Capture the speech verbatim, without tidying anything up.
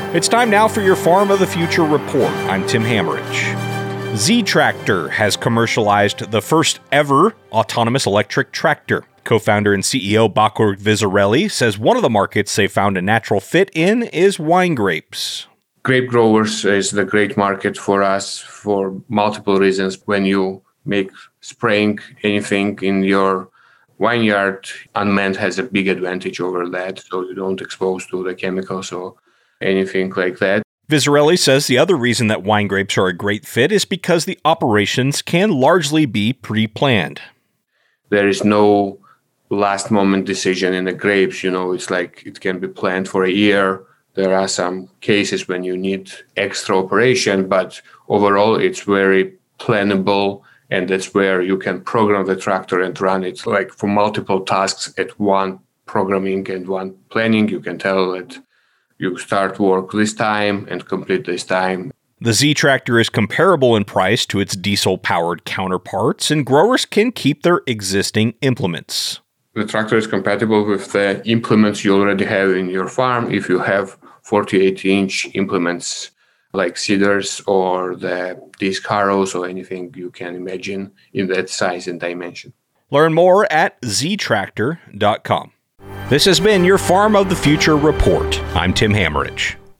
It's time now for your Farm of the Future report. I'm Tim Hammerich. Z-Tractor has commercialized the first ever autonomous electric tractor. Co-founder and C E O Bakur Vizarelli says one of the markets they found a natural fit in is wine grapes. Grape growers is the great market for us for multiple reasons. When you make spraying anything in your vineyard, unmanned has a big advantage over that, so you don't expose to the chemicals or anything like that. Vizarelli says the other reason that wine grapes are a great fit is because the operations can largely be pre-planned. There is no last moment decision in the grapes. You know, it's like it can be planned for a year. There are some cases when you need extra operation, but overall it's very plannable, and that's where you can program the tractor and run it like for multiple tasks at one programming and one planning. You can tell that you start work this time and complete this time. The Z-Tractor is comparable in price to its diesel-powered counterparts, and growers can keep their existing implements. The tractor is compatible with the implements you already have in your farm. If you have forty-eight inch implements like seeders or the disc harrows or anything you can imagine in that size and dimension. Learn more at z tractor dot com. This has been your Farm of the Future report. I'm Tim Hammerich.